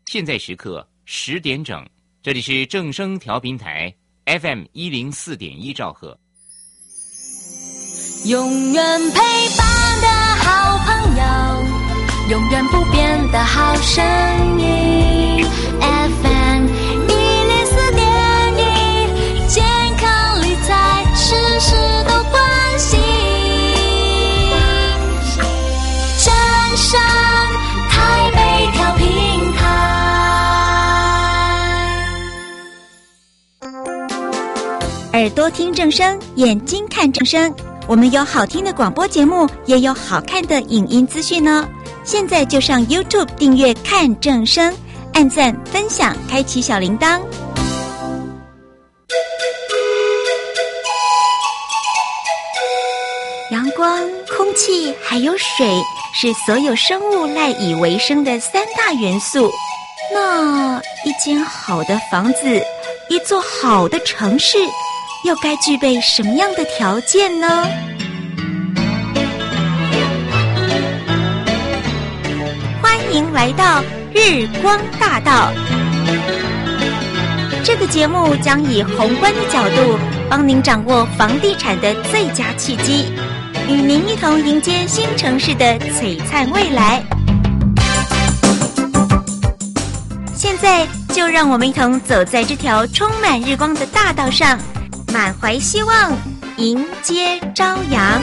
现在时刻10点整，这里是正声调频台 FM104.1兆赫。 永远陪伴的好朋友，永远不变的好声音 FM104.1，健康理财事事都关心，正声台北调频台。 耳朵听正声，眼睛看正声，我们有好听的广播节目，也有好看的影音资讯哦。现在就上 YouTube 订阅看正声，按赞分享，开启小铃铛。阳光、空气还有水是所有生物赖以为生的3大元素。那一间好的房子，一座好的城市，又该具备什么样的条件呢？欢迎来到日光大道。这个节目将以宏观的角度，帮您掌握房地产的最佳契机，与您一同迎接新城市的璀璨未来。现在就让我们一同走在这条充满日光的大道上，满怀希望，迎接朝阳。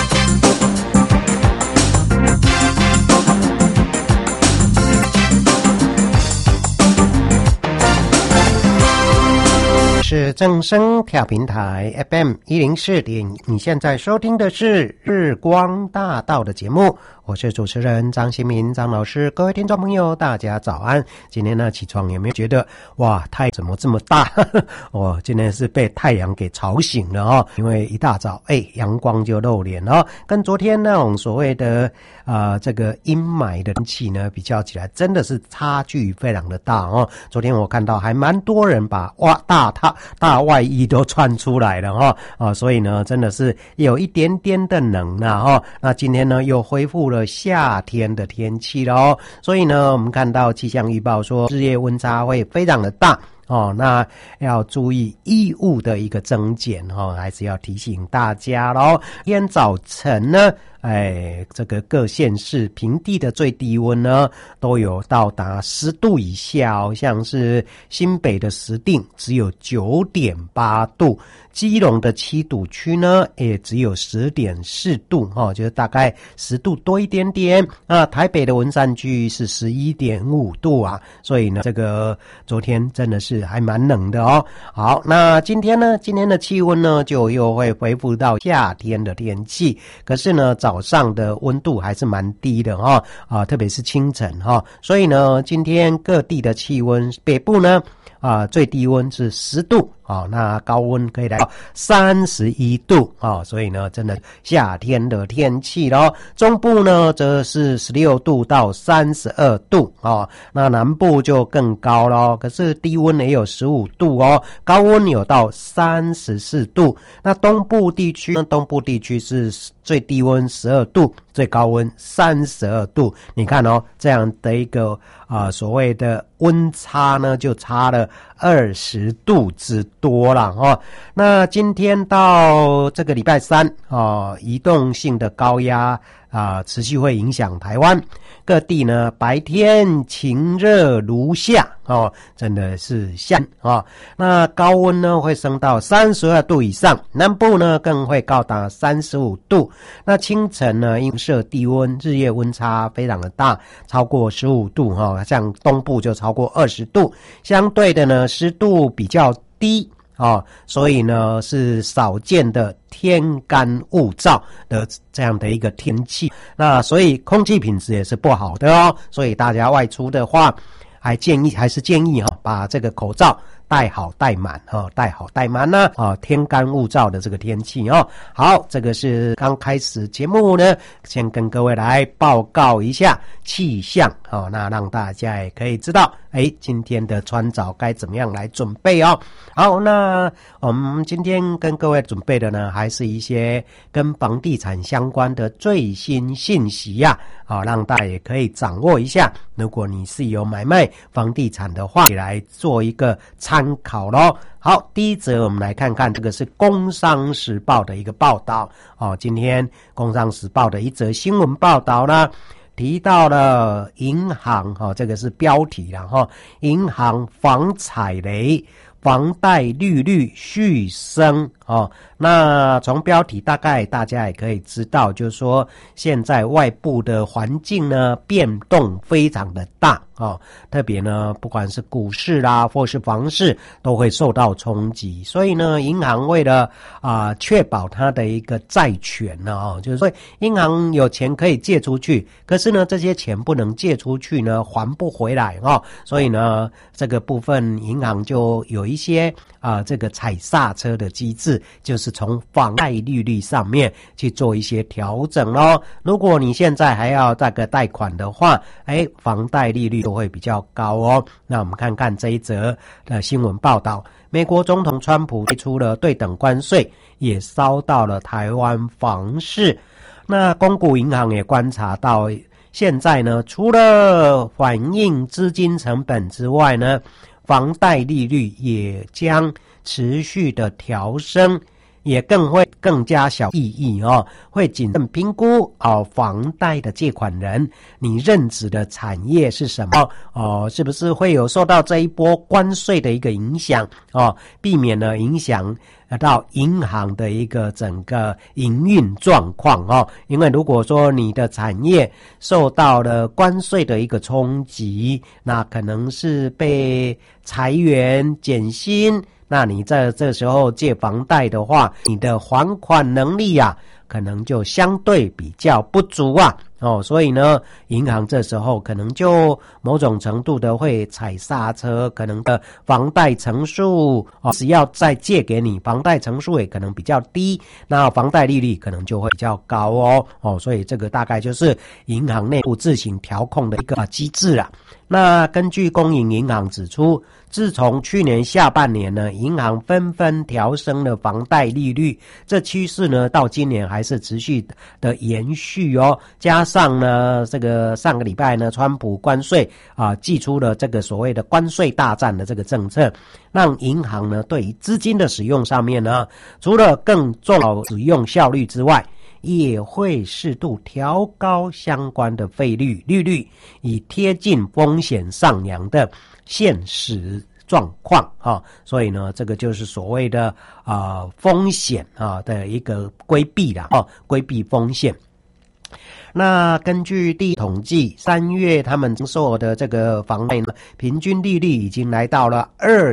是正声调频台 FM104.1，你现在收听的是日光大道的节目，我是主持人张新民张老师。各位听众朋友大家早安。今天呢起床有没有觉得哇太怎么这么大我今天是被太阳给吵醒了哦，因为一大早阳光就露脸哦，跟昨天那种所谓的这个阴霾的天气呢比较起来真的是差距非常的大哦。昨天我看到还蛮多人把大外衣都穿出来了所以呢真的是有一点点的冷了那今天呢又恢复了夏天的天气了所以呢我们看到气象预报说日夜温差会非常的大那要注意衣物的一个增减还是要提醒大家咯。今天早晨呢这个各县市平地的最低温呢都有到达10度以下像是新北的石碇只有 9.8 度，基隆的七堵区呢也只有 10.4 度就是大概10度多一点点台北的文山区是 11.5 度所以呢这个昨天真的是还蛮冷的好，那今天的气温呢就又会恢复到夏天的天气，可是呢早上的温度还是蛮低的特别是清晨所以呢今天各地的气温，北部呢最低温是10度那高温可以来到31度所以呢真的夏天的天气咯。中部呢则是16度到32度那南部就更高咯，可是低温也有15度高温有到34度。那东部地区是最低温12度，最高温32度。你看这样的一个所谓的温差呢就差了20度之多了那今天到这个礼拜3移动性的高压持续会影响台湾各地呢，白天晴热如夏真的是夏那高温呢会升到32度以上，南部呢更会高达35度。那清晨呢映射低温，日夜温差非常的大，超过15度像东部就超过20度，相对的呢湿度比较低所以呢是少见的天干物燥的这样的一个天气，那所以空气品质也是不好的所以大家外出的话还是建议把这个口罩戴好戴满呢天干物燥的这个天气好，这个是刚开始节目呢先跟各位来报告一下气象那让大家也可以知道今天的穿着该怎么样来准备哦。好，那我们今天跟各位准备的呢，还是一些跟房地产相关的最新信息呀，让大家也可以掌握一下。如果你是有买卖房地产的话，也来做一个参考咯。好，第一则我们来看看，这个是《工商时报》的一个报道今天《工商时报》的一则新闻报道呢，提到了银行这个是标题啦银行防踩雷，房贷利率续升那从标题大概大家也可以知道，就是说现在外部的环境呢变动非常的大特别呢不管是股市啦或是房市都会受到冲击，所以呢银行为了确保它的一个债权呢就是说银行有钱可以借出去，可是呢这些钱不能借出去呢还不回来所以呢这个部分银行就有一些这个踩刹车的机制，就是从房贷利率上面去做一些调整咯。如果你现在还要这个贷款的话房贷利率都会比较高那我们看看这一则的新闻报道，美国总统川普推出了对等关税，也烧到了台湾房市。那公股银行也观察到，现在呢除了反映资金成本之外呢，房贷利率也将持续的调升，也更加小意义会谨慎评估房贷的借款人你任职的产业是什么是不是会有受到这一波关税的一个影响避免呢影响到银行的一个整个营运状况因为如果说你的产业受到了关税的一个冲击，那可能是被裁员减薪，那你在这时候借房贷的话，你的还款能力可能就相对比较不足所以呢银行这时候可能就某种程度的会踩刹车，可能的房贷成数只要再借给你，房贷成数也可能比较低，那房贷利率可能就会比较高所以这个大概就是银行内部自行调控的一个机制啦。那根据公营银行指出，自从去年下半年呢，银行纷纷调升了房贷利率，这趋势呢到今年还是持续的延续加上呢这个上个礼拜呢川普关税祭出了这个所谓的关税大战的这个政策，让银行呢对于资金的使用上面呢，除了更重视使用效率之外，也会适度调高相关的费率利率，以贴近风险上扬的现实状况所以呢这个就是所谓的风险的一个规避啦规避风险。那根据第一统计，3月他们承受的这个房贷呢，平均利率已经来到了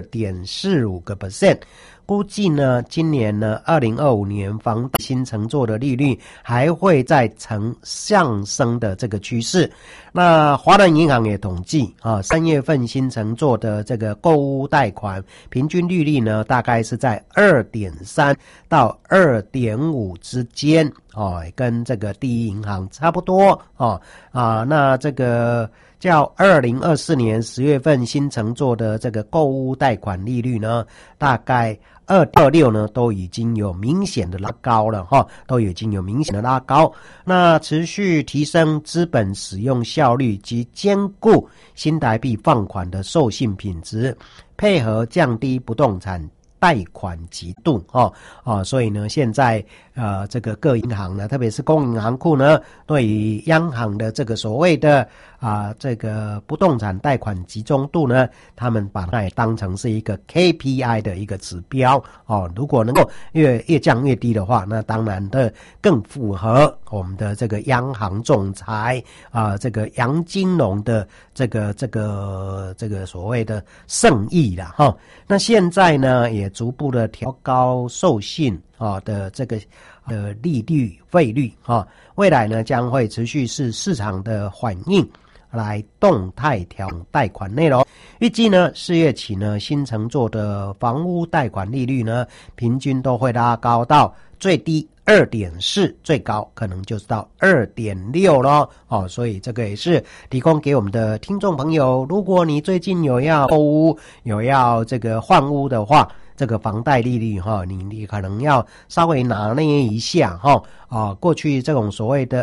2.45%。估计呢今年呢2025年房贷新承作的利率还会再呈上升的这个趋势。那华南银行也统计3月份新承作的这个购屋贷款平均利率呢大概是在 2.3 到 2.5 之间跟这个第一银行差不多那这个较2024年10月份新承作的这个购屋贷款利率呢大概2.26呢都已经有明显的拉高了都已经有明显的拉高。那持续提升资本使用效率及兼顾新台币放款的授信品质，配合降低不动产贷款极度所以呢现在这个各银行呢，特别是公营行库呢，对于央行的这个所谓的这个不动产贷款集中度呢，他们把它也当成是一个 KPI 的一个指标如果能够越降越低的话，那当然的更符合我们的这个央行仲裁这个杨金龙的这个所谓的圣意啦那现在呢也逐步的调高授信的这个利率费率未来呢将会持续是市场的反应来动态调贷款内容。预计呢4月起呢新承作的房屋贷款利率呢平均都会拉高到最低2.4，最高可能就是到2.6咯哦，所以这个也是提供给我们的听众朋友，如果你最近有要购屋，有要这个换屋的话，这个房贷利率你可能要稍微拿捏一下过去这种所谓的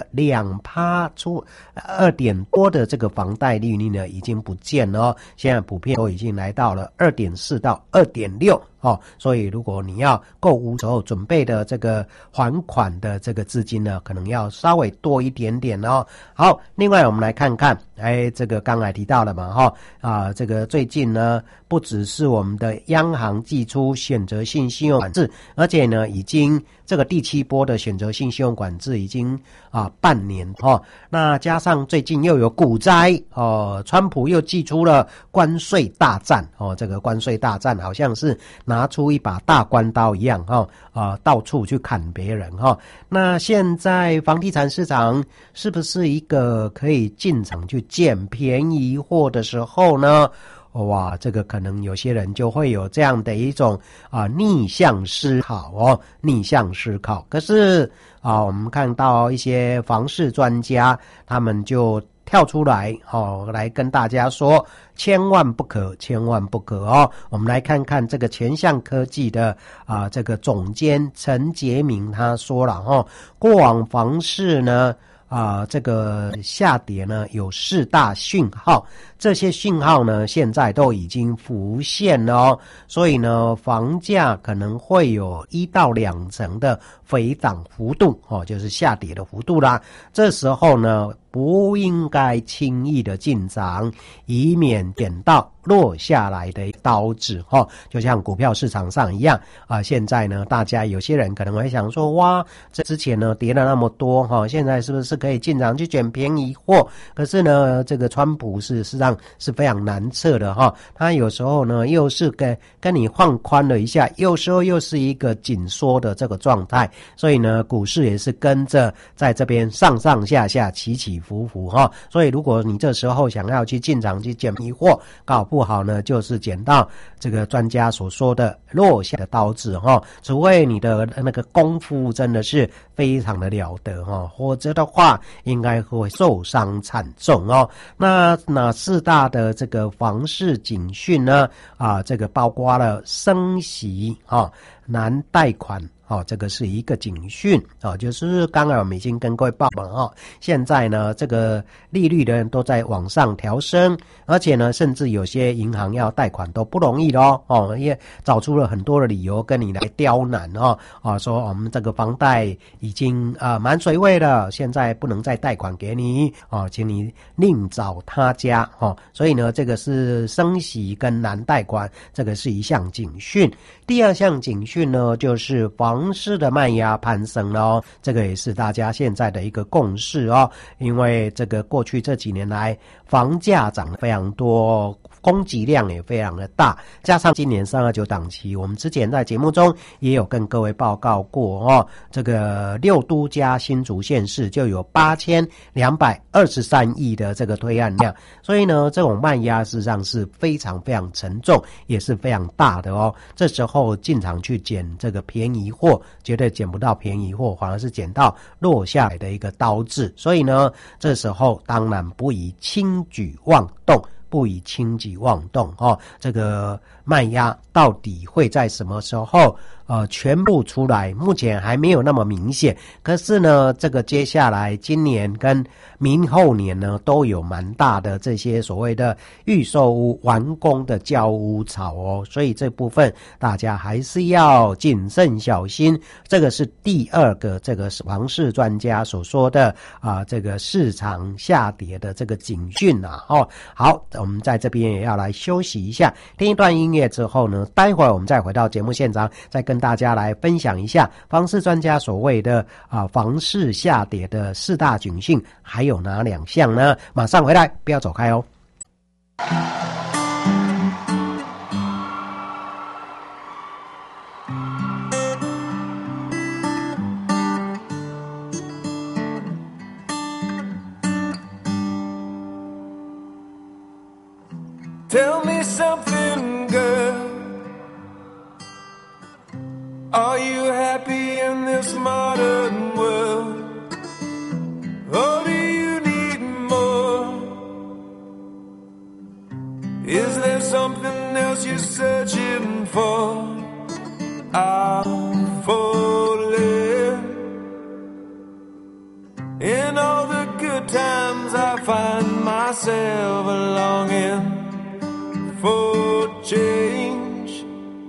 2%出2点多的这个房贷利率呢已经不见了现在普遍都已经来到了2.4到2.6所以如果你要购屋之后准备的这个还款的这个资金呢，可能要稍微多一点点好，另外我们来看看，这个刚才提到了嘛这个最近呢，不只是我们的央行祭出选择性信用管制，而且呢，已经这个第7波的选择性信用管制已经半年那加上最近又有股灾川普又祭出了关税大战这个关税大战好像是拿出一把大关刀一样到处去砍别人那现在房地产市场是不是一个可以进场去捡便宜货的时候呢？哇，这个可能有些人就会有这样的一种逆向思考逆向思考。可是我们看到一些房市专家，他们就跳出来来跟大家说，千万不可我们来看看这个前向科技的这个总监陈杰明他说了过往房市呢这个下跌呢有4大讯号，这些讯号呢现在都已经浮现了所以呢房价可能会有1到2成的回档幅度就是下跌的幅度啦。这时候呢不应该轻易的进场，以免捡到落下来的刀子就像股票市场上一样现在呢大家有些人可能会想说，哇，这之前呢跌了那么多现在是不是可以进场去捡便宜货？可是呢这个川普事实上是非常难测的他有时候呢又是跟你放宽了一下，有时候又是一个紧缩的这个状态，所以呢股市也是跟着在这边上上下下起起伏伏所以如果你这时候想要去进场去捡便宜货，搞不好呢就是捡到这个专家所说的落下的刀子除非你的那个功夫真的是非常的了得否则的话应该会受伤惨重那4大的这个房市警讯呢这个包括了升息难贷款这个是一个警讯就是刚才我们已经跟各位报了现在呢这个利率呢都在往上调升，而且呢甚至有些银行要贷款都不容易咯也找出了很多的理由跟你来刁难说我们这个房贷已经满水位了，现在不能再贷款给你请你另找他家所以呢这个是升息跟难贷款，这个是一项警讯。第二项警讯呢就是房市的卖压攀升了这个也是大家现在的一个共识因为这个过去这几年来房价涨得非常多，供给量也非常的大，加上今年329档期，我们之前在节目中也有跟各位报告过这个6都加新竹县市就有8223亿的这个推案量，所以呢这种卖压事实上是非常非常沉重，也是非常大的这时候进场去捡这个便宜货，绝对捡不到便宜货，反而是捡到落下来的一个刀子，所以呢这时候当然不宜轻举妄动这个卖压到底会在什么时候全部出来，目前还没有那么明显，可是呢这个接下来今年跟明后年呢都有蛮大的这些所谓的预售屋完工的交屋潮所以这部分大家还是要谨慎小心，这个是第二个这个房市专家所说的这个市场下跌的这个警讯好，我们在这边也要来休息一下，听一段音乐之后呢，待会儿我们再回到节目现场，再跟大家来分享一下房市专家所谓的房市下跌的4大警讯还有哪2项呢？马上回来，不要走开哦。 Tell me something, girl. Are you happy in this modern world? Or do you need more? Is there something else you're searching for? I'm falling. In all the good times I find myself longing for change,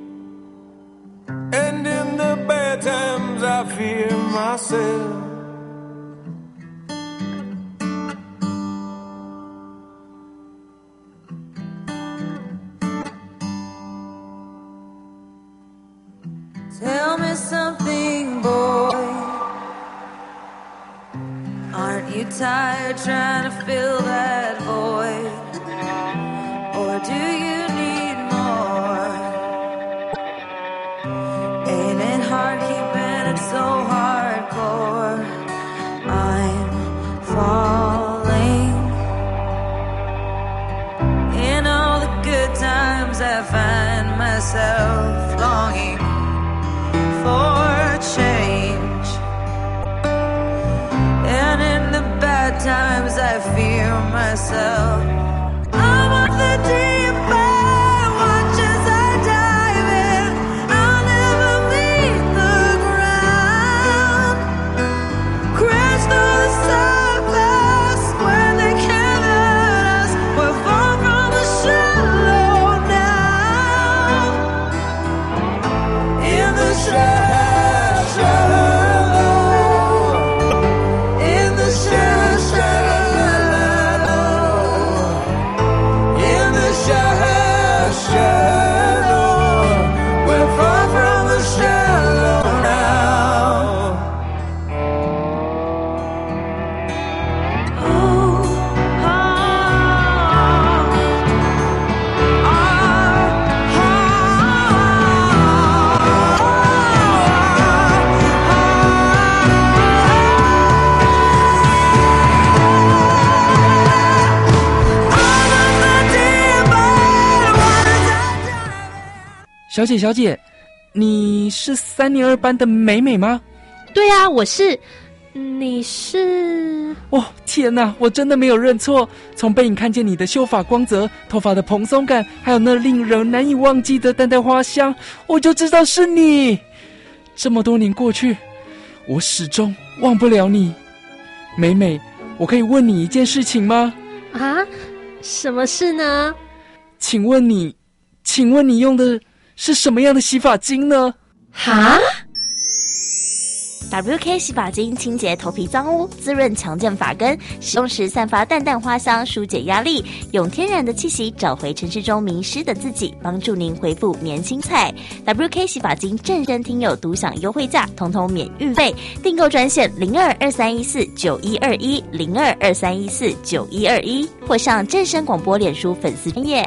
and in the bad times I fear myself. Tell me something, boy. Aren't you tired trying to fill that void? Or do you need more? Ain't it hard keeping it so hardcore? I'm falling. In all the good times I find myself longing for change, and in the bad times I fear myself. I'm off the deep end, watch as I dive in. I'll never meet the ground. Crash through the surface when they can't hurt us. We're far from the shallow now. In the shallow. 小姐，你是3年2班的美美吗？ 对啊，我是。你是？ 哦，天哪，我真的没有认错。从背影看见你的秀发光泽、头发的蓬松感，还有那令人难以忘记的淡淡花香，我就知道是你。这么多年过去，我始终忘不了你。美美，我可以问你一件事情吗？ 啊？什么事呢？ 请问你用的是什么样的洗发精呢？ 哈 ？WK 洗发精清洁头皮脏污，滋润强健发根，使用时散发淡淡花香，疏解压力，用天然的气息找回城市中迷失的自己，帮助您恢复年轻彩。WK 洗发精正身听友独享优惠价，统统免运费，订购专线02231491210223149121，或上正声广播脸书粉丝专页。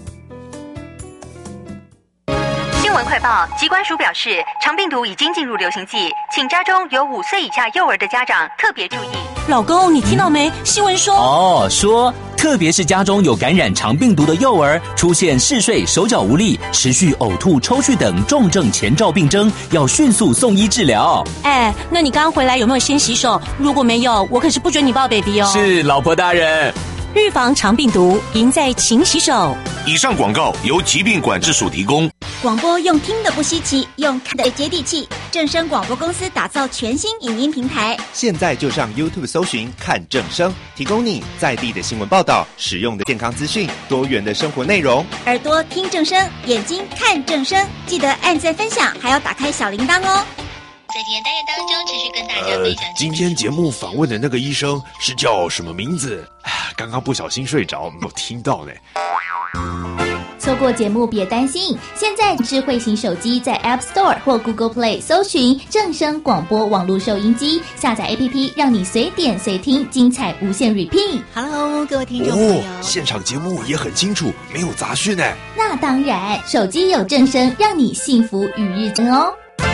新闻快报，疾管署表示，肠病毒已经进入流行季，请家中有5岁以下幼儿的家长特别注意。 老公，你听到没？新闻说说特别是家中有感染肠病毒的幼儿，出现嗜睡、手脚无力、持续呕吐、抽搐等重症前兆病征，要迅速送医治疗。 那你刚回来有没有先洗手？如果没有，我可是不准你抱 baby 哦。 是，老婆大人。 预防肠病毒，赢在勤洗手。 以上广告由疾病管制署提供。 广播用听的不稀奇，用看的接地气。正声广播公司打造全新影音平台， 现在就上 YouTube 搜寻看正声，提供你在地的新闻报道、实用的健康资讯、多元的生活内容。 耳朵听正声，眼睛看正声，记得按赞分享，还要打开小铃铛哦。 在今天单元当中，持续跟大家分享。 今天节目访问的那个医生是叫什么名字？刚刚不小心睡着，没有听到呢。 错过节目别担心，现在智慧型手机在 App Store 或 Google Play 搜寻正声广播网络收音机，下载 APP， 让你随点随听，精彩无限 repeat。Hello， 各位听众朋友， 现场节目也很清楚，没有杂讯呢。 那当然，手机有正声，让你幸福与日增哦。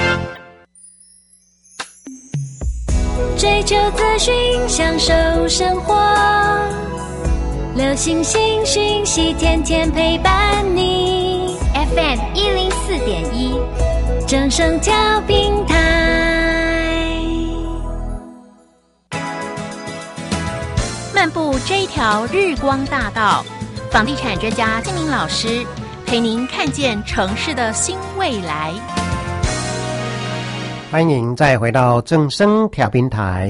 追求资讯，享受生活，流行新讯息，天天陪伴你。FM 104.1，正声调频台。 漫步这一条日光大道，房地产专家金明老师陪您看见城市的新未来。 欢迎再回到正声调频台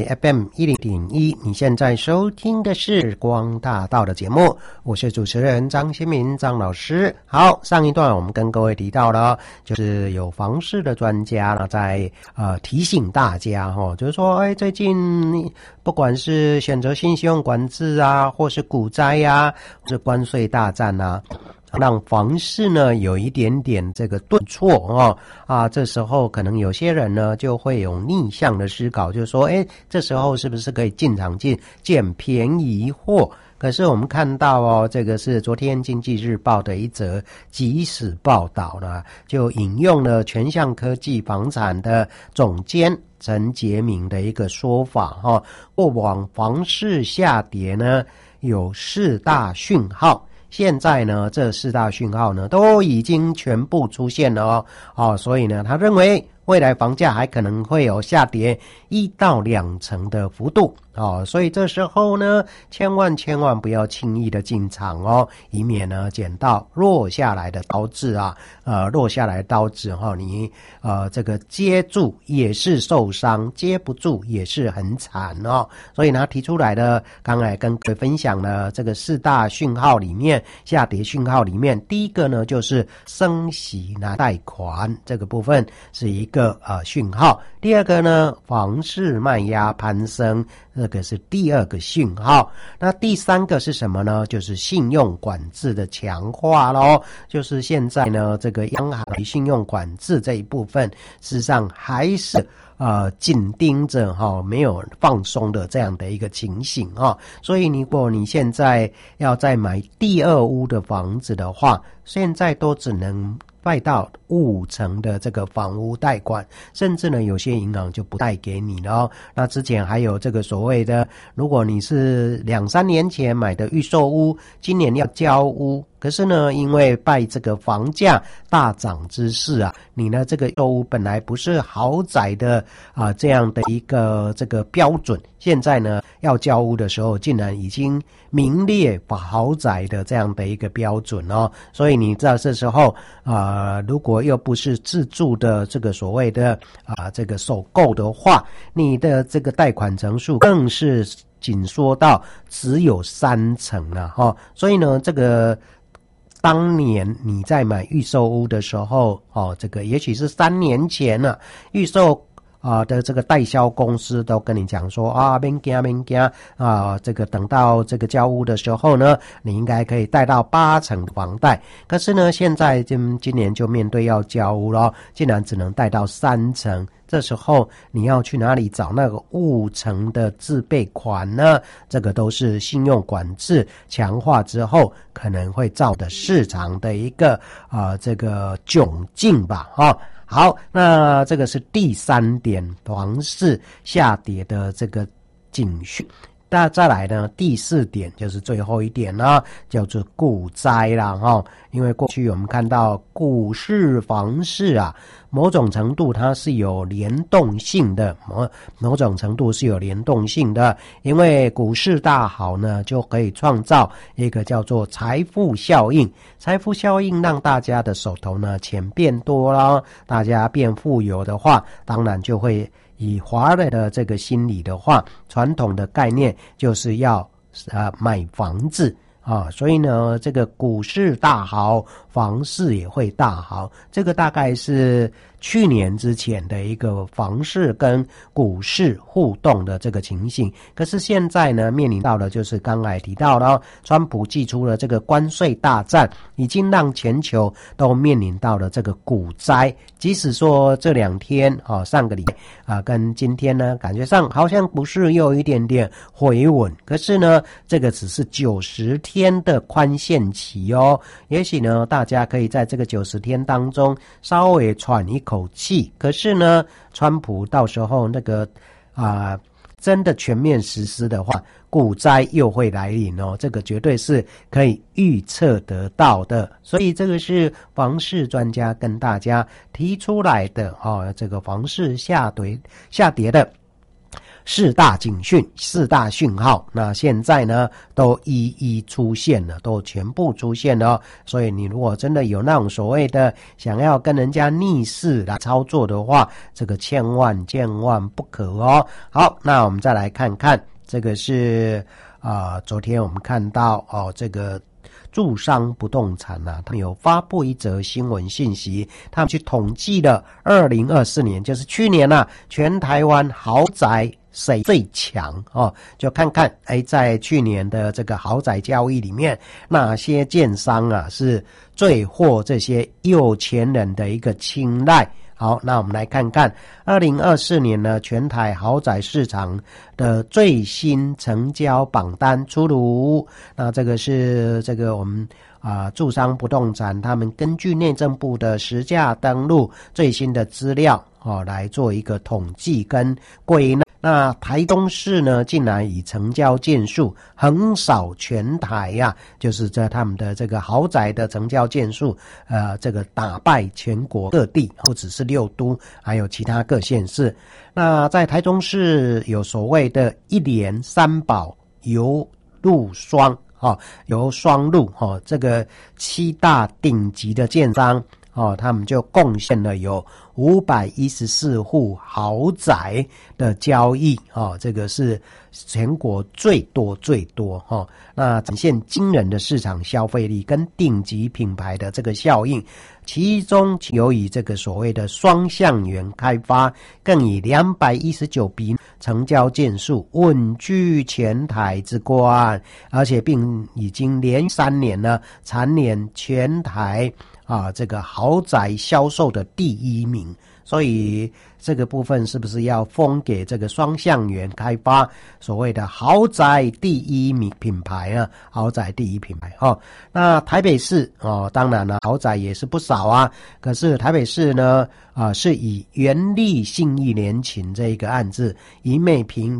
FM10.1，你现在收听的是日光大道的节目，我是主持人张新民张老师。好，上一段我们跟各位提到了，就是有房市的专家呢在提醒大家就是说最近不管是选择性信用管制啊，或是股灾啊，或是关税大战啊，让房市呢有一点点这个顿挫这时候可能有些人呢就会有逆向的思考，就是说这时候是不是可以进场捡便宜货？可是我们看到这个是昨天经济日报的一则即时报道呢，就引用了全向科技房产的总监陈杰明的一个说法过往房市下跌呢有4大讯号，现在呢这4大讯号呢都已经全部出现了所以呢他认为未来房价还可能会有下跌1到2成的幅度所以这时候呢千万不要轻易的进场以免呢捡到落下来的刀子落下来的刀子你这个接住也是受伤，接不住也是很惨所以呢提出来的刚才跟各位分享了这个4大讯号里面，下跌讯号里面第一个呢就是升息拿贷款，这个部分是一个讯号。第二个呢房市卖压攀升，这个是第二个讯号。那第三个是什么呢？就是信用管制的强化咯，就是现在呢这个央行的信用管制这一部分事实上还是紧盯着没有放松的这样的一个情形所以如果你现在要再买第二屋的房子的话，现在都只能贷到5成的这个房屋贷款，甚至呢有些银行就不贷给你了那之前还有这个所谓的，如果你是2-3年前买的预售屋，今年要交屋，可是呢因为拜这个房价大涨之势你呢这个预售屋本来不是豪宅的这样的一个这个标准，现在呢要交屋的时候竟然已经名列豪宅的这样的一个标准所以你知道这时候如果又不是自住的这个所谓的这个首购的话，你的这个贷款成数更是紧缩到只有3成了所以呢这个当年你在买预售屋的时候这个也许是3年前了，预售的这个代销公司都跟你讲说别怕这个等到这个交屋的时候呢，你应该可以贷到8成房贷。可是呢现在今年就面对要交屋了，竟然只能贷到3成，这时候你要去哪里找那个5成的自备款呢？这个都是信用管制强化之后可能会造的市场的一个这个窘境吧好，那这个是第3点，房市下跌的这个警讯。那再来呢第4点就是最后一点啦，叫做股灾啦因为过去我们看到股市房市某种程度它是有联动性的，某种程度是有联动性的，因为股市大好呢就可以创造一个叫做财富效应，财富效应让大家的手头呢钱变多了，大家变富有的话，当然就会以华人的这个心理的话，传统的概念就是要买房子所以呢这个股市大好，房市也会大好，这个大概是去年之前的一个房市跟股市互动的这个情形。可是现在呢面临到的就是刚才提到了川普祭出了这个关税大战，已经让全球都面临到了这个股灾。即使说这2天上个礼拜跟今天呢感觉上好像不是又有一点点回稳，可是呢这个只是90天的宽限期也许呢大家可以在这个90天当中稍微喘一口气，可是呢川普到时候那个真的全面实施的话，股灾又会来临这个绝对是可以预测得到的。所以这个是房市专家跟大家提出来的这个房市下跌的 4大警讯、4大讯号，那现在呢都一一出现了，都全部出现了。所以你如果真的有那种所谓的想要跟人家逆势来操作的话，这个千万不可哦。好，那我们再来看看，这个是昨天我们看到这个住商不动产他们有发布一则新闻信息，他们去统计了2024年，就是去年全台湾豪宅谁最强就看看在去年的这个豪宅交易里面，哪些建商是最获这些有钱人的一个青睐。好，那我们来看看2024年呢，全台豪宅市场的最新成交榜单出炉。那这个是我们住商不动产他们根据内政部的实价登录最新的资料来做一个统计跟归纳。那台中市呢，竟然以成交件数横扫全台就是在他们的这个豪宅的成交件数，这个打败全国各地，不只是6都，还有其他各县市。那在台中市有所谓的一连三宝游路双游双路这个7大顶级的建商他们就贡献了有514户豪宅的交易这个是全国最多那展现惊人的市场消费力跟顶级品牌的这个效应。其中由以这个所谓的双向园开发，更以219笔成交件数稳居全台之冠，而且并已经连3年呢蝉联全台这个豪宅销售的第1名。所以这个部分是不是要封给这个双向园开发所谓的豪宅第1名品牌豪宅第1品牌那台北市当然了，豪宅也是不少可是台北市呢是以元利信义联勤这一个案子，以每坪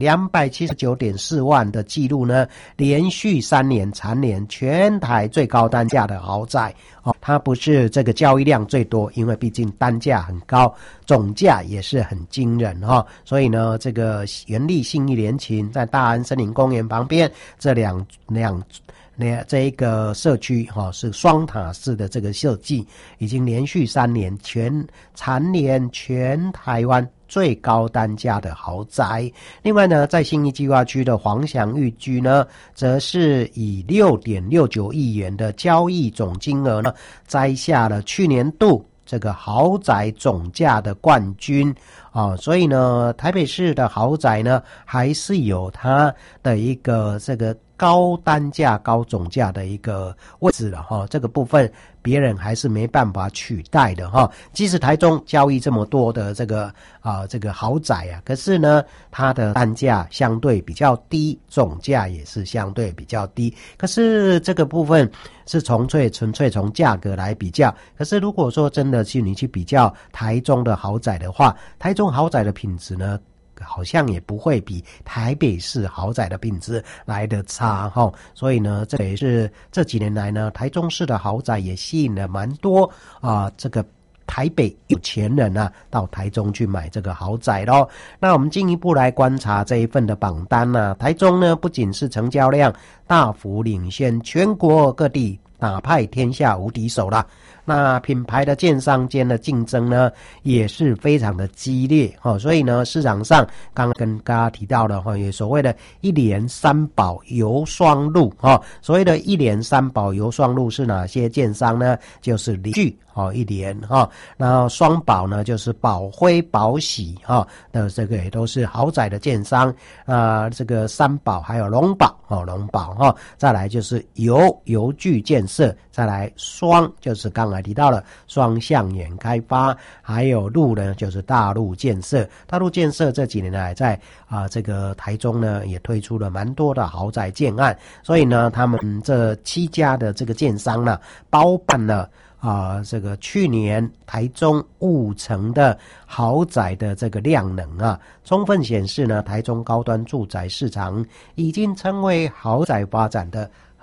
279.4 万的记录呢，连续3年蝉联全台最高单价的豪宅它不是这个交易量最多，因为毕竟单价很高，总价也是很惊人所以呢，这个元利信义联勤在大安森林公园旁边这这一个社区是双塔式的这个设计，已经连续3年蝉联全台湾最高单价的豪宅。另外呢，在信义计划区的黄祥寓居呢，则是以 6.69 亿元的交易总金额呢，摘下了去年度这个豪宅总价的冠军所以呢，台北市的豪宅呢，还是有它的一个这个高单价高总价的一个位置了这个部分别人还是没办法取代的即使台中交易这么多的这个豪宅可是呢，它的单价相对比较低，总价也是相对比较低。可是这个部分是纯粹从价格来比较。可是如果说真的你去比较台中的豪宅的话，台中豪宅的品质呢，好像也不会比台北市豪宅的品质来得差所以呢，这也是这几年来呢，台中市的豪宅也吸引了蛮多这个台北有钱人到台中去买这个豪宅咯。那我们进一步来观察这一份的榜单台中呢，不仅是成交量大幅领先全国各地，打败天下无敌手啦。那品牌的建商间的竞争呢，也是非常的激烈所以呢，市场上刚刚跟大家提到了有所谓的一连三宝游双路所谓的一连三宝游双路是哪些建商呢？就是邻居一连然后双宝呢，就是宝辉宝喜的这个也都是豪宅的建商这个三宝还有龙宝再来就是邮具建设，再来双就是刚才提到了双向园开发，还有路呢就是大陆建设。大陆建设这几年来在这个台中呢也推出了蛮多的豪宅建案，所以呢他们这7家的这个建商呢包办了这个去年台中5成的豪宅的这个量能充分显示呢，台中高端住宅市场已经成为豪宅发展的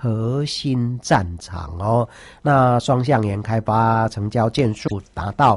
核心战场哦。那双向园开发成交件数达到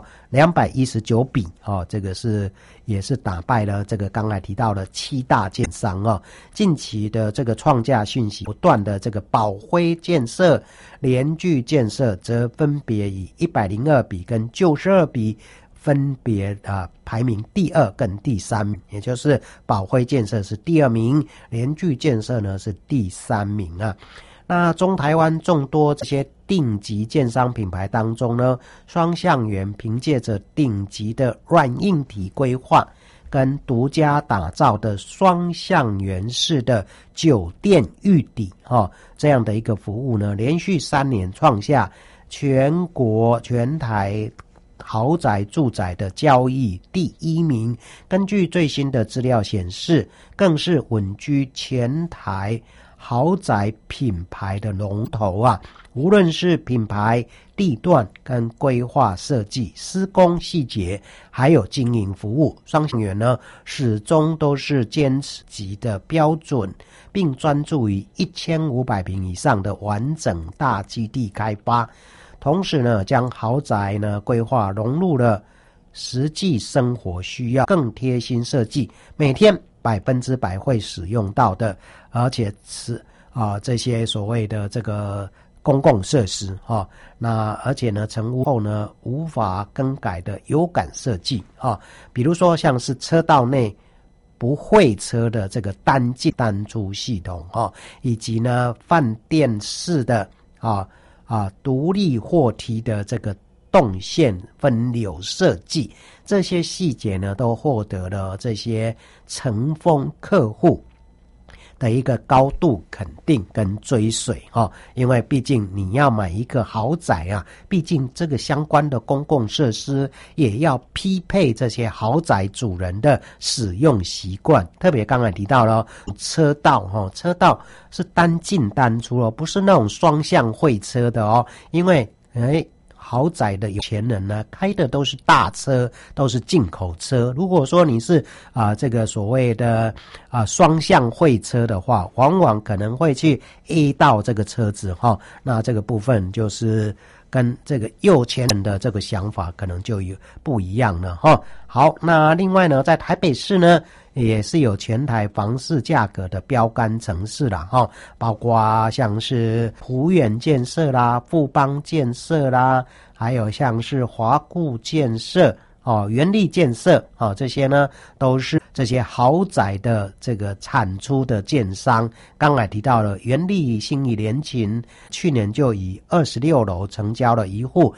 219笔哦，这个也是打败了这个刚才提到的7大建商哦。近期的这个创价讯息不断的这个宝辉建设、联聚建设则分别以102笔跟92笔分别排名第2跟第3名，也就是宝辉建设是第2名，联聚建设呢是第3名啊。那中台湾众多这些顶级建商品牌当中呢，双向园凭借着顶级的软硬体规划跟独家打造的双向园式的酒店预抵这样的一个服务呢，连续3年创下全国全台豪宅住宅的交易第1名。根据最新的资料显示，更是稳居全台豪宅品牌的龙头啊！无论是品牌、地段跟规划设计、施工细节，还有经营服务，双向园呢始终都是坚持级的标准，并专注于1500平以上的完整大基地开发。同时呢，将豪宅呢规划融入了实际生活需要，更贴心设计，每天100%会使用到的，而且是这些所谓的这个公共设施那而且呢，成屋后呢无法更改的有感设计比如说像是车道内不会车的这个单进单出系统以及呢饭店式的独立货梯的这个动线分流设计，这些细节呢都获得了这些承封客户的一个高度肯定跟追随因为毕竟你要买一个豪宅啊，毕竟这个相关的公共设施也要匹配这些豪宅主人的使用习惯。特别刚才提到了车道车道是单进单出不是那种双向会车的因为豪宅的有钱人呢开的都是大车，都是进口车。如果说你是这个所谓的双向会车的话，往往可能会去 A 到这个车子那这个部分就是跟这个有钱人的这个想法可能就有不一样了好，那另外呢，在台北市呢也是有全台房市价格的标杆城市啦包括像是湖远建设啦、富邦建设啦，还有像是华固建设原力建设这些呢都是这些豪宅的这个产出的建商。刚才提到了原力信义联勤去年就以26楼成交了一户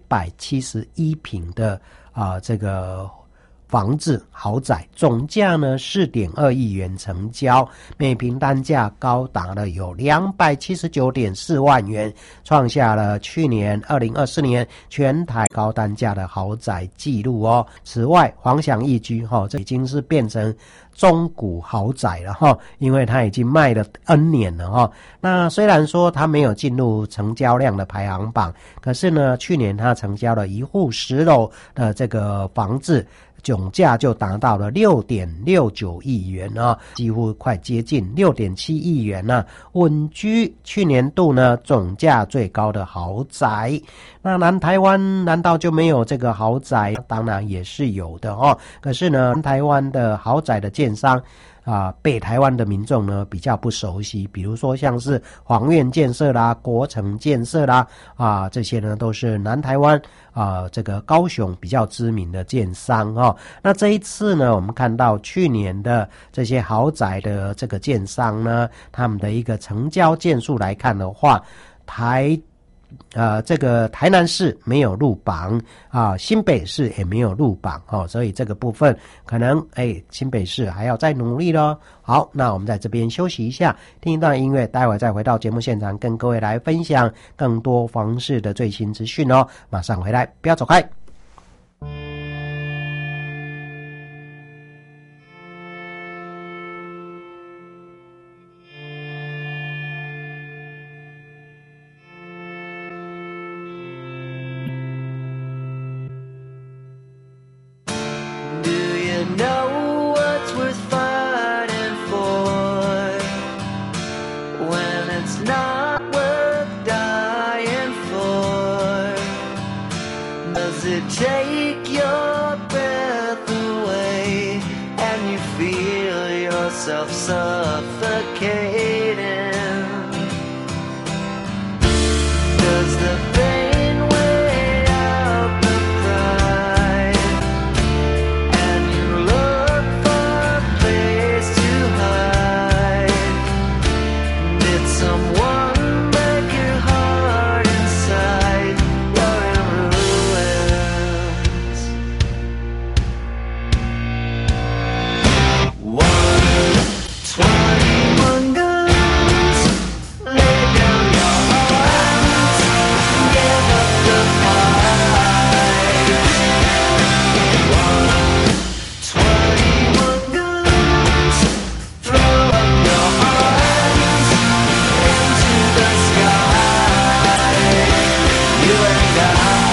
171坪的这个房子豪宅，总价呢 4.2 亿元成交，每坪单价高达了有 279.4 万元，创下了去年2024年全台高单价的豪宅纪录此外，黄翔一居这已经是变成中古豪宅了因为它已经卖了 N 年了那虽然说它没有进入成交量的排行榜，可是呢，去年它成交了一户10楼的这个房子，总价就达到了 6.69 亿元几乎快接近 6.7 亿元稳居去年度呢总价最高的豪宅。那南台湾难道就没有这个豪宅？当然也是有的可是呢，南台湾的豪宅的建商北台湾的民众呢比较不熟悉，比如说像是皇苑建设啦、国城建设啦这些呢都是南台湾这个高雄比较知名的建商那这一次呢，我们看到去年的这些豪宅的这个建商呢，他们的一个成交件数来看的话，这个台南市没有入榜新北市也没有入榜所以这个部分可能新北市还要再努力咯。好，那我们在这边休息一下，听一段音乐，待会再回到节目现场，跟各位来分享更多房市的最新资讯马上回来，不要走开。 Not to take your breath away, and you feel yourself suffocating. Does the pain weigh out the pride, and you look for a place to hide? Did someone break your heart inside? You're in ruins. 121 guns, lay down your arms, give up the fight. 121 guns, throw up your arms into the sky. You and I.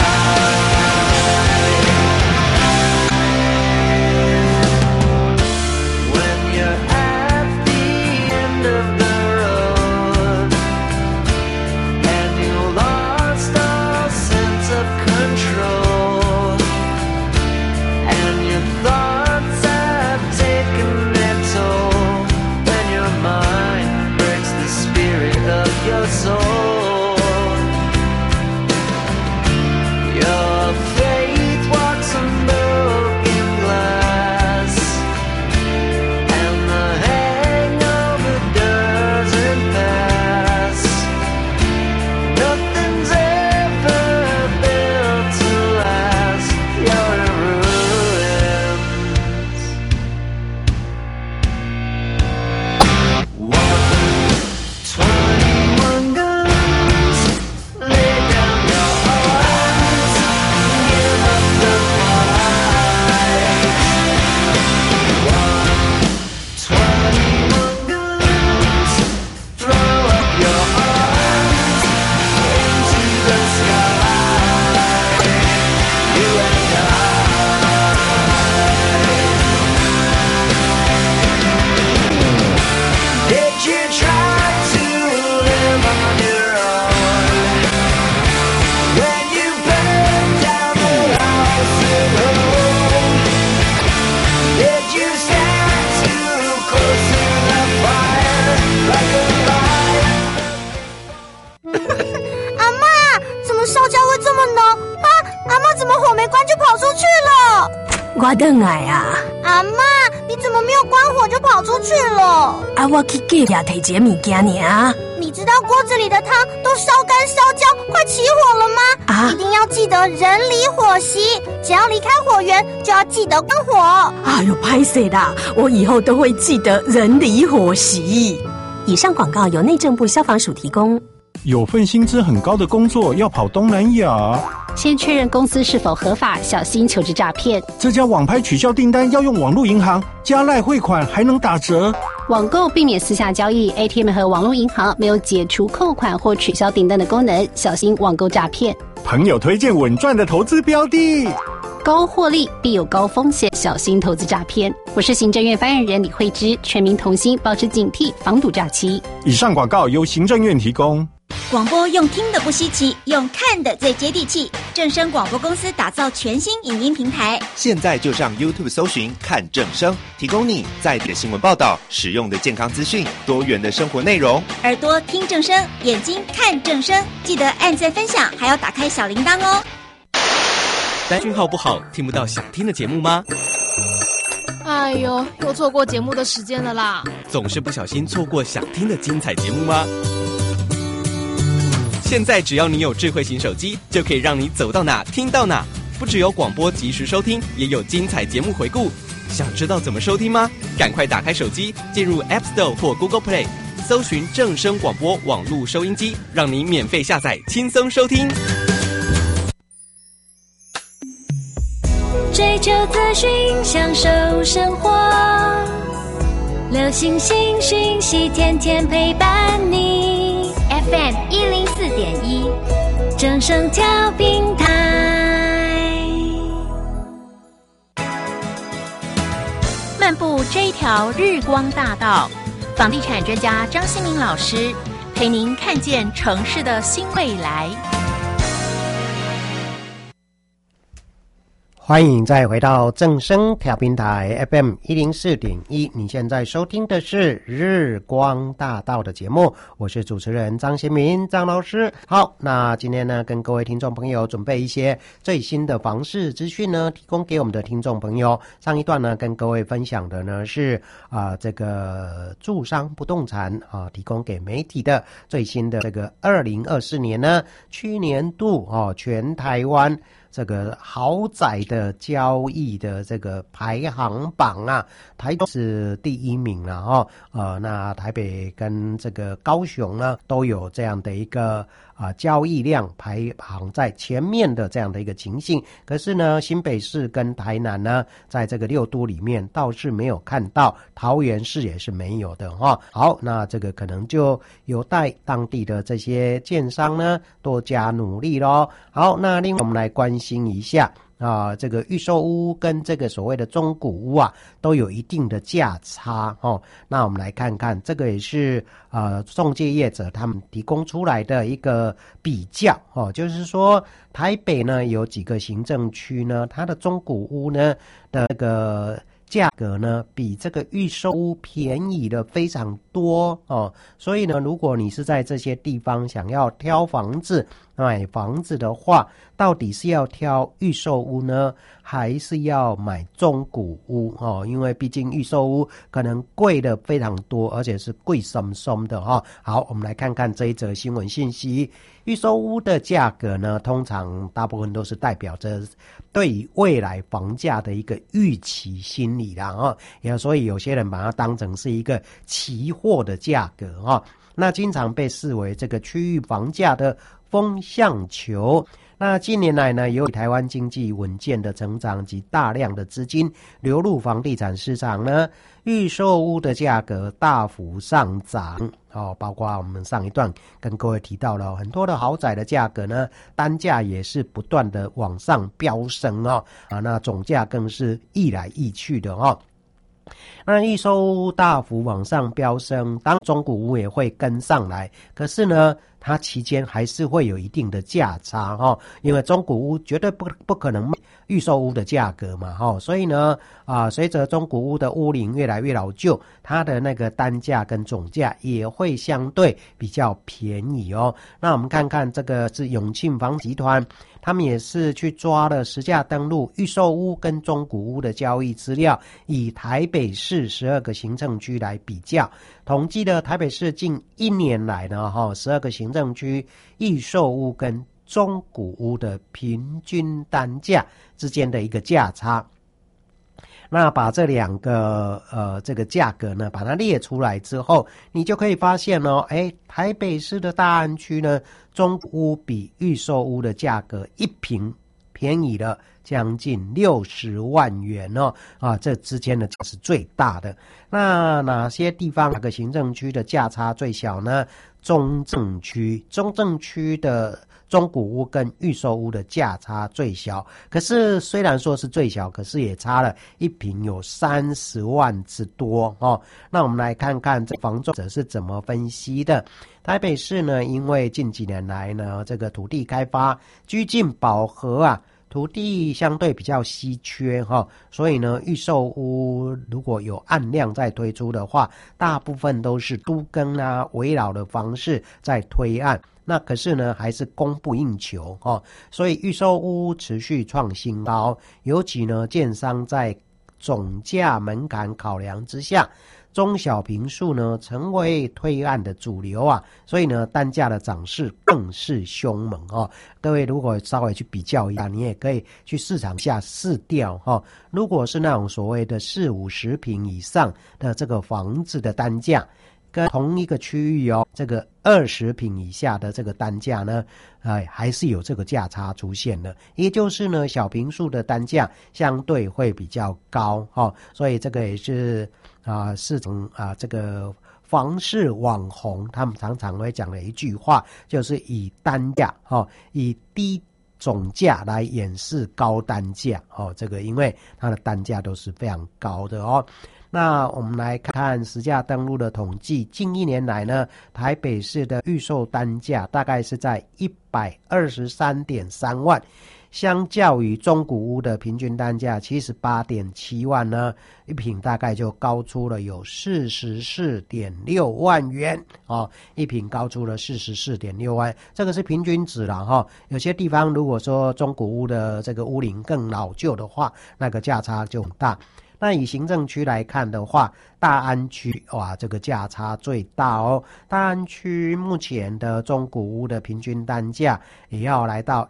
When you're at the end of the road, and you lost all sense of control, and your thoughts have taken their toll, when your mind breaks the spirit of your soul, your faith walks on broken glass, and the hangover doesn't pass. Nothing's ever built to last. You're in ruins. 121 guns, lay down your arms, give up the fight. 121 guns, throw up your arms into the sky. You and I. Did you try to live on your own when you burned down the house at home? Did you stand too close to the fire like a lion? 阿嬷，怎么烧焦会这么浓啊？阿嬷怎么火没关就跑出去了？ 我等来啊！ 阿嬷，你怎么没有关火就跑出去了？ 啊，我去隔壁提一个物件尔。 你知道锅子里的汤都烧干烧焦，快起火了吗？ 啊！ 一定要记得人离火熄，只要离开火源就要记得关火。 哎呦，拍谁啦！我以后都会记得人离火熄。以上广告由内政部消防署提供。 有份薪资很高的工作要跑东南亚， 先确认公司是否合法，小心求职诈骗。 这家网拍取消订单要用网络银行，加赖汇款还能打折。 网购避免私下交易 ，ATM 和网络银行没有解除扣款或取消订单的功能，小心网购诈骗。 朋友推荐稳赚的投资标的， 高获利必有高风险，小心投资诈骗。我是行政院发言人李慧芝，全民同心，保持警惕，防堵诈欺。 以上广告由行政院提供。 广播用听的不稀奇，用看的最接地气。正声广播公司打造全新影音平台， 现在就上 YouTube 搜寻看正声，提供你在地的新闻报道、实用的健康资讯、多元的生活内容。 耳朵听正声，眼睛看正声，记得按赞分享，还要打开小铃铛哦。 单讯号不好，听不到想听的节目吗？ 哎呦，又错过节目的时间了啦！ 总是不小心错过想听的精彩节目吗？现在只要你有智慧型手机，就可以让你走到哪听到哪。不只有广播及时收听，也有精彩节目回顾。想知道怎么收听吗？赶快打开手机，进入 App Store 或 Google Play， 搜寻正声广播网络收音机，让你免费下载，轻松收听。 追求资讯，享受生活，流行新讯息，天天陪伴你。FM 104.1，正声调频台。 漫步这一条日光大道，房地产专家张新民老师陪您看见城市的新未来。 欢迎再回到正声调频台 FM 104.1，你现在收听的是日光大道的节目，我是主持人张贤民张老师。好，那今天呢跟各位听众朋友准备一些最新的房市资讯呢，提供给我们的听众朋友。上一段呢跟各位分享的呢是这个住商不动产提供给媒体的最新的这个2024年呢去年度全台湾这个豪宅的交易的这个排行榜啊，台北是第1名了那台北跟这个高雄呢都有这样的一个交易量排行在前面的这样的一个情形。可是呢，新北市跟台南呢，在这个6都里面倒是没有看到，桃园市也是没有的好，那这个可能就有待当地的这些建商呢多加努力咯。好，那另外我们来关心一下这个预售屋跟这个所谓的中古屋都有一定的价差那我们来看看，这个也是中介业者他们提供出来的一个比较就是说台北呢有几个行政区呢，它的中古屋呢的这个价格呢比这个预售屋便宜了非常多所以呢，如果你是在这些地方想要挑房子买房子的话，到底是要挑预售屋呢，还是要买中古屋因为毕竟预售屋可能贵的非常多，而且是贵松松的好，我们来看看这一则新闻信息。预售屋的价格呢，通常大部分都是代表着对于未来房价的一个预期心理啦所以有些人把它当成是一个期货的价格那经常被视为这个区域房价的风向球。那近年来呢，由于台湾经济稳健的成长及大量的资金流入房地产市场呢，预售屋的价格大幅上涨包括我们上一段跟各位提到了很多的豪宅的价格呢，单价也是不断的往上飙升那总价更是溢来溢去的那预售屋大幅往上飙升，当中古屋也会跟上来，可是呢它期间还是会有一定的价差因为中古屋绝对不可能卖预售屋的价格嘛所以呢随着中古屋的屋龄越来越老旧，它的那个单价跟总价也会相对比较便宜那我们看看这个是永庆房集团，他们也是去抓了实价登录预售屋跟中古屋的交易资料，以台北市12个行政区来比较，统计了台北市近1年来呢12个行政区预售屋跟中古屋的平均单价之间的一个价差。那把这两个这个价格呢把它列出来之后，你就可以发现台北市的大安区呢，中古屋比预售屋的价格1坪便宜了将近60万元这之间的是最大的。那哪些地方哪个行政区的价差最小呢？中正区的中古屋跟预售屋的价差最小，可是虽然说是最小，可是也差了1坪有30万之多那我们来看看这房仲者是怎么分析的。台北市呢，因为近几年来呢，这个土地开发居近饱和土地相对比较稀缺所以呢，预售屋如果有案量在推出的话，大部分都是都更围绕的方式在推案。那可是呢，还是供不应求所以预售屋持续创新高，尤其呢，建商在总价门槛考量之下，中小坪数呢成为推案的主流所以呢单价的涨势更是凶猛各位如果稍微去比较一下，你也可以去市场下试调如果是那种所谓的40-50坪以上的这个房子的单价，跟同一个区域这个20坪以下的这个单价呢还是有这个价差出现的，也就是呢小坪数的单价相对会比较高所以这个也是市场这个房市网红他们常常会讲的一句话，就是以单价以低总价来掩饰高单价这个因为它的单价都是非常高的那我们来看看实价登录的统计，近1年来呢，台北市的预售单价大概是在123.3万，相较于中古屋的平均单价78.7万呢，一坪大概就高出了有44.6万元哦，一坪高出了44.6万，这个是平均值啦哈。有些地方如果说中古屋的这个屋龄更老旧的话，那个价差就很大。那以行政区来看的话，大安区哇，这个价差最大哦。大安区目前的中古屋的平均单价也要来到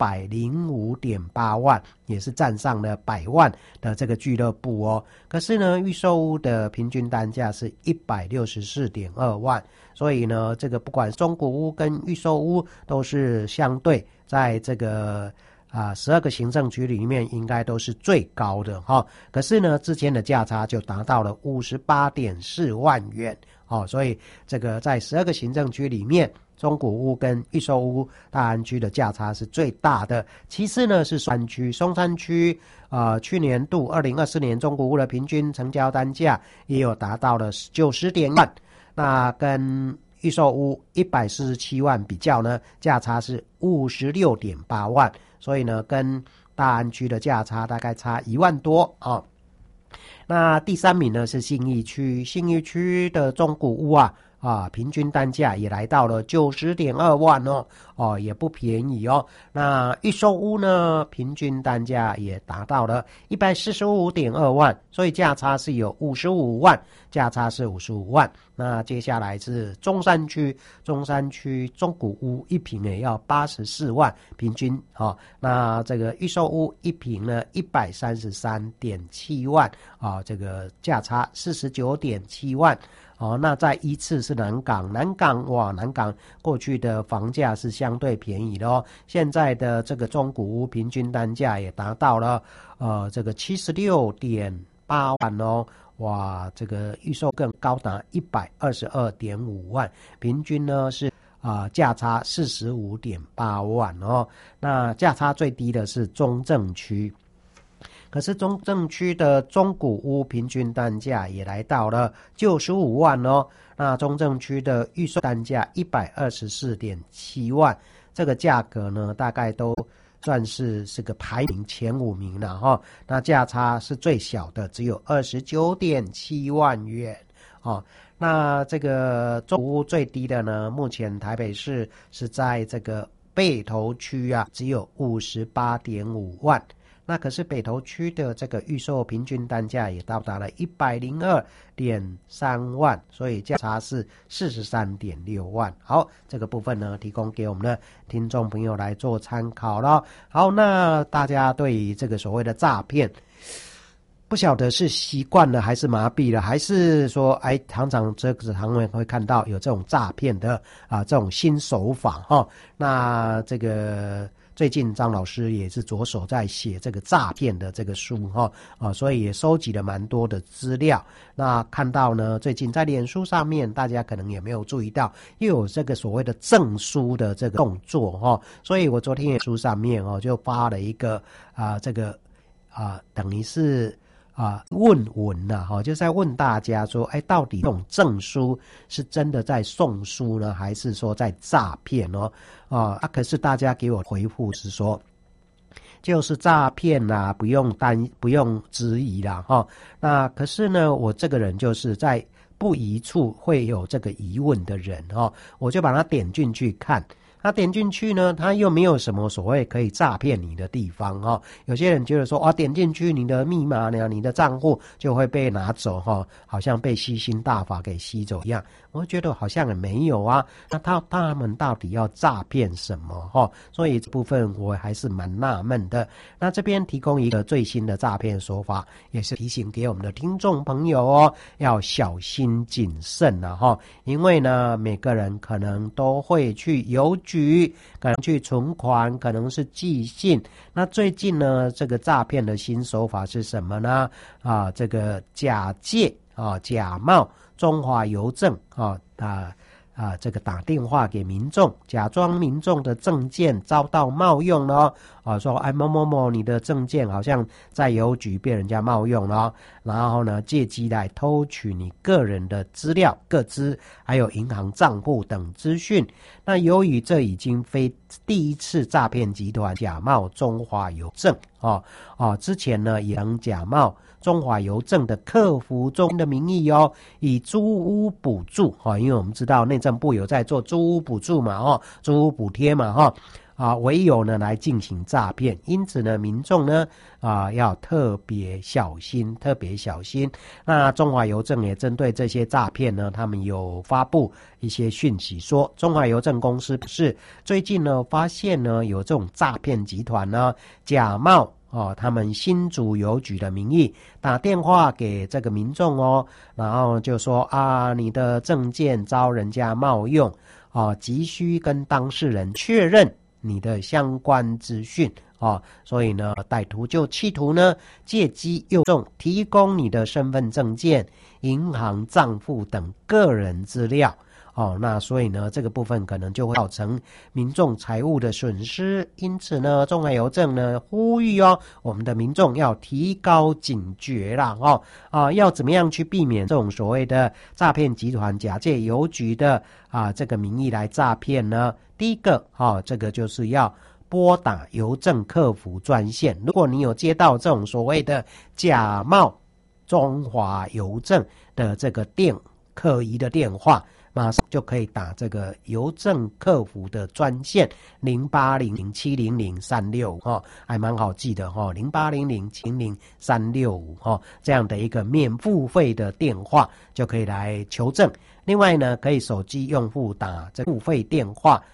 105.8万，也是站上了100万的这个俱乐部哦。可是呢，预售屋的平均单价是164.2万，所以呢，这个不管中古屋跟预售屋都是相对在这个12个行政区里面应该都是最高的哈，可是呢，之前的价差就达到了58.4万元哦，所以这个在12个行政区里面，中古屋跟预售屋大安区的价差是最大的。其次呢是松山区，去年度2024年中古屋的平均成交单价也有达到了90.1万，那跟预售屋147万比较呢，价差是56.8万。所以呢，跟大安区的价差大概差1万多啊。那第3名呢是信义区，信义区的中古屋平均单价也来到了90.2万哦，也不便宜哦。那预售屋呢，平均单价也达到了145.2万，所以价差是有55万，价差是55万。那接下来是中山区中古屋一坪也要84万平均哦。那这个预售屋一坪呢133.7万这个价差49.7万。那再依次是南港过去的房价是相对便宜的哦，现在的这个中古屋平均单价也达到了这个76.8万哦，哇，这个预售更高达122.5万，平均呢是价差45.8万哦。那价差最低的是中正区。可是中正区的中古屋平均单价也来到了95万哦，那中正区的预售单价124.7万，这个价格呢大概都算是个排名前5名了哈。那价差是最小的，只有29.7万元哦。那这个中古屋最低的呢，目前台北市是在这个北投区只有58.5万。那可是北投区的这个预售平均单价也到达了102.3万，所以价差是43.6万。好，这个部分呢提供给我们的听众朋友来做参考了。好，那大家对于这个所谓的诈骗，不晓得是习惯了还是麻痹了，还是说常常会看到有这种诈骗的这种新手法哈。那这个最近张老师也是着手在写这个诈骗的这个书所以也收集了蛮多的资料。那看到呢，最近在脸书上面，大家可能也没有注意到，又有这个所谓的证书的这个动作所以我昨天脸书上面就发了一个这个等于是问文就是在问大家说，到底这种证书是真的在送书呢，还是说在诈骗可是大家给我回复是说，就是诈骗啦，不用质疑啦那可是呢，我这个人就是在不疑处会有这个疑问的人我就把它点进去看。他点进去呢，他又没有什么所谓可以诈骗你的地方有些人觉得说点进去你的密码呢，你的账户就会被拿走好像被吸星大法给吸走一样。我觉得好像也没有那他们到底要诈骗什么所以这部分我还是蛮纳闷的。那这边提供一个最新的诈骗手法，也是提醒给我们的听众朋友要小心谨慎因为呢，每个人可能都会去邮局，可能去存款，可能是寄信。那最近呢，这个诈骗的新手法是什么呢？这个假借假冒中华邮政这个打电话给民众，假装民众的证件遭到冒用了说某某某你的证件好像在邮局被人家冒用了然后呢借机来偷取你个人的资料、个资还有银行账户等资讯。那由于这已经非第一次诈骗集团假冒中华邮政之前呢也曾假冒中华邮政的客服中心的名义以租屋补助因为我们知道内政部有在做租屋补助嘛租屋补贴嘛唯有呢来进行诈骗，因此呢民众呢要特别小心。那中华邮政也针对这些诈骗呢，他们有发布一些讯息说，中华邮政公司是最近呢发现呢有这种诈骗集团呢假冒他们新竹邮局的名义打电话给这个民众然后就说你的证件遭人家冒用急需跟当事人确认你的相关资讯所以呢歹徒就企图呢借机诱众提供你的身份证件、银行账户等个人资料那所以呢这个部分可能就会造成民众财务的损失，因此呢中华邮政呢呼吁我们的民众要提高警觉啦要怎么样去避免这种所谓的诈骗集团假借邮局的这个名义来诈骗呢？第一个这个就是要拨打邮政客服专线，如果你有接到这种所谓的假冒中华邮政的这个可疑的电话，马上就可以打这个邮政客服的专线0800700365还蛮好记的0800700365这样的一个免付费的电话就可以来求证。另外呢，可以手机用户打这付费电话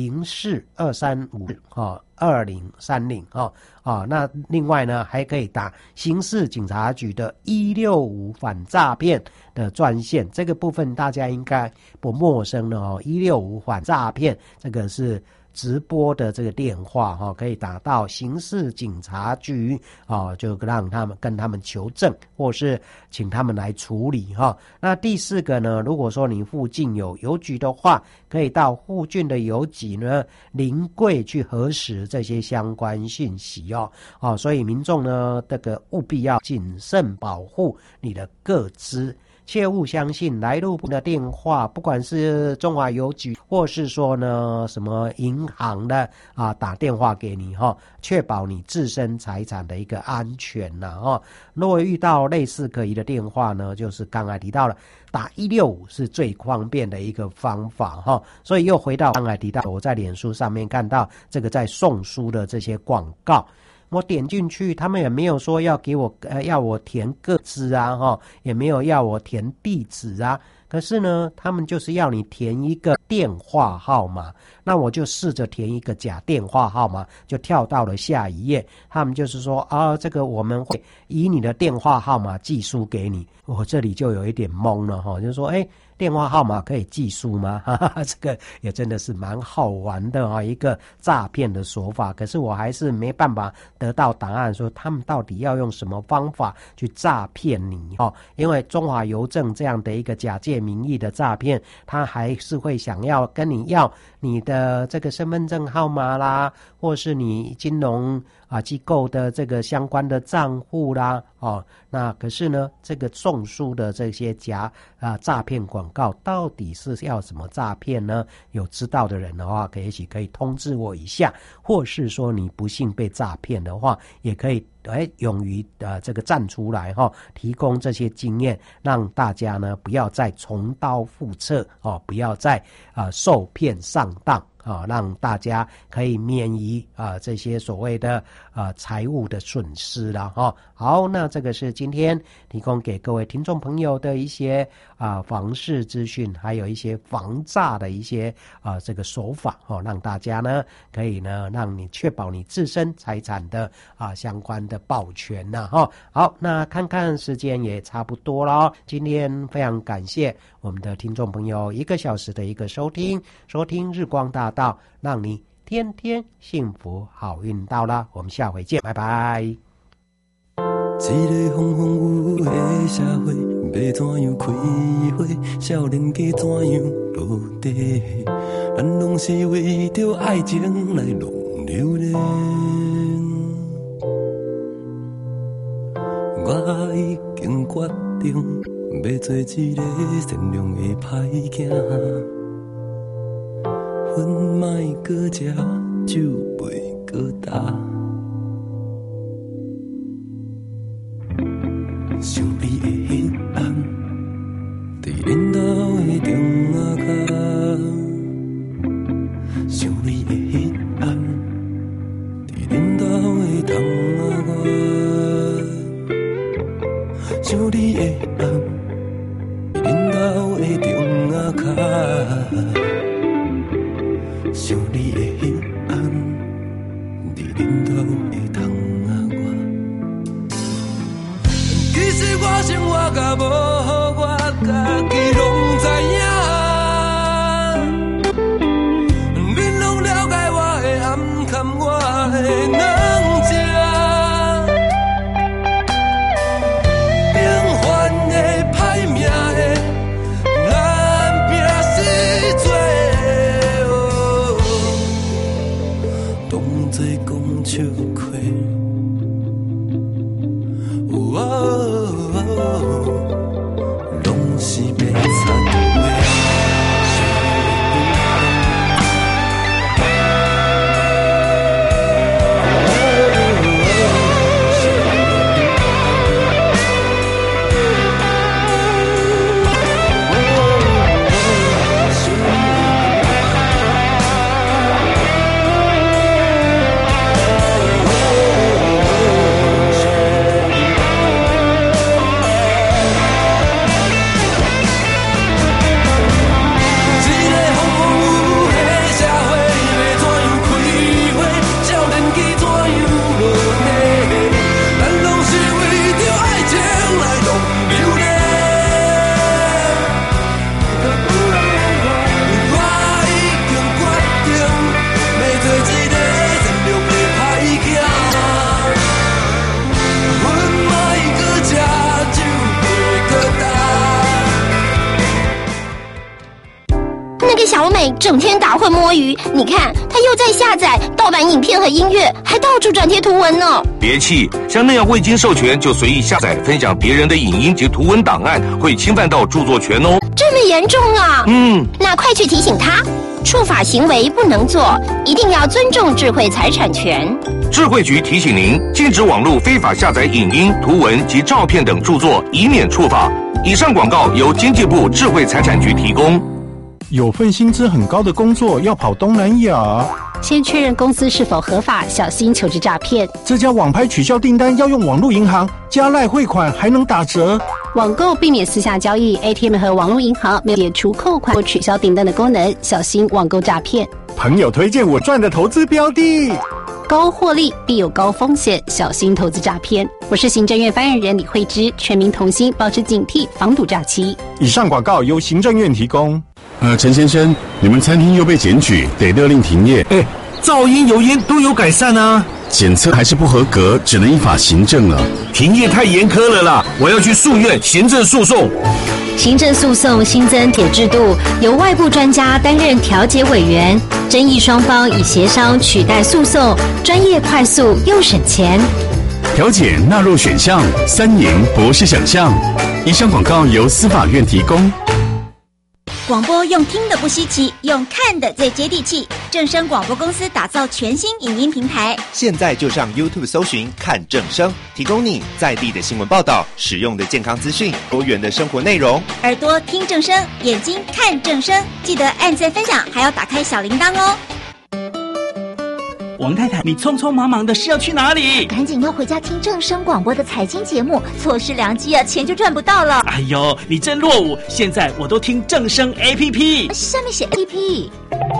0423522030那另外呢还可以打刑事警察局的165反诈骗的专线，这个部分大家应该不陌生了165反诈骗这个是直播的这个电话可以打到刑事警察局就让他们跟他们求证或是请他们来处理那第四个呢，如果说你附近有邮局的话，可以到附近的邮局呢临柜去核实这些相关讯息所以民众呢这个务必要谨慎保护你的个资，切勿相信来路不明的电话，不管是中华邮局或是说呢什么银行的打电话给你确保你自身财产的一个安全如果遇到类似可疑的电话呢，就是刚才提到了打165是最方便的一个方法所以又回到刚才提到我在脸书上面看到这个在送书的这些广告，我点进去，他们也没有说要给我要我填个资也没有要我填地址可是呢他们就是要你填一个电话号码，那我就试着填一个假电话号码，就跳到了下一页，他们就是说这个我们会以你的电话号码寄书给你，我这里就有一点懵了就是说电话号码可以寄书吗？这个也真的是蛮好玩的一个诈骗的手法。可是我还是没办法得到答案，说他们到底要用什么方法去诈骗你因为中华邮政这样的一个假借名义的诈骗，他还是会想要跟你要你的这个身份证号码啦，或是你金融机构的这个相关的账户啦那可是呢这个送书的这些诈骗广告到底是要什么诈骗呢？有知道的人的话可以通知我一下，或是说你不幸被诈骗的话也可以勇于这个站出来提供这些经验，让大家呢不要再重蹈覆辙不要再受骗上当让大家可以免于这些所谓的财务的损失了好，那这个是今天提供给各位听众朋友的一些房市资讯，还有一些防诈的一些这个手法让大家呢可以呢让你确保你自身财产的相关的保全好，那看看时间也差不多了今天非常感谢我们的听众朋友1个小时的一个收听日光大道，让你天天幸福好运到啦，我们下回见，拜拜。 一个风风雨雨的社会， 要怎样开花，少年家怎样落地，咱拢是为着爱情来弄流连。我已经决定要做一个善良的歹囝，粉莫搁食，酒袂搁干。想你的迄暗，伫恁兜的中仔脚。想你的迄暗，伫恁兜的窗仔外。想你的暗，伫恁兜的中仔脚。想你的迄暗，伫恁兜的窗仔外。其实我生活甲无好，我家己拢知影。恁拢了解我的暗坎，我的软弱。平凡的、歹命的，咱拼死做。当作讲笑话。拢是变残话。 小美整天打混摸鱼，你看她又在下载盗版影片和音乐，还到处转贴图文呢。 别气，像那样未经授权就随意下载分享别人的影音及图文档案，会侵犯到著作权哦。 这么严重啊？那快去提醒她，触法行为不能做，一定要尊重智慧财产权。 智慧局提醒您，禁止网络非法下载影音、图文及照片等著作，以免触法。以上广告由经济部智慧财产局提供。 有份薪资很高的工作要跑东南亚， 先确认公司是否合法，小心求职诈骗。 这家网拍取消订单要用网络银行，加赖汇款还能打折。 网购避免私下交易 ，ATM 和网络银行没有解除扣款或取消订单的功能，小心网购诈骗。 朋友推荐我赚的投资标的， 高获利必有高风险，小心投资诈骗。我是行政院发言人李慧芝，全民同心，保持警惕，防堵诈欺。 以上广告由行政院提供。 陈先生，你们餐厅又被检举，得勒令停业。 噪音、油烟都有改善啊。 检测还是不合格，只能依法行政了。 停业太严苛了啦，我要去诉愿行政诉讼。 行政诉讼新增铁制度，由外部专家担任调解委员，争议双方以协商取代诉讼，专业、快速又省钱。 调解纳入选项，3赢不是想象。以上广告由司法院提供。 广播用听的不稀奇，用看的最接地气。正声广播公司打造全新影音平台， 现在就上 YouTube 搜寻看正声，提供你在地的新闻报道、实用的健康资讯、多元的生活内容。 耳朵听正声，眼睛看正声，记得按赞分享，还要打开小铃铛哦。 王太太，你匆匆忙忙的是要去哪里？ 赶紧要回家听正声广播的财经节目，错失良机啊，钱就赚不到了。 哎呦，你真落伍！现在我都听正声 APP， 上面写 APP。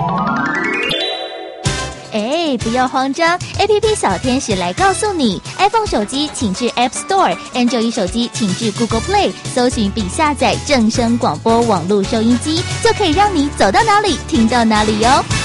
不要慌张 ，APP 小天使来告诉你 ，iPhone 手机请至 App Store，Android 手机请至 Google Play， 搜寻并下载正声广播网络收音机，就可以让你走到哪里听到哪里哟。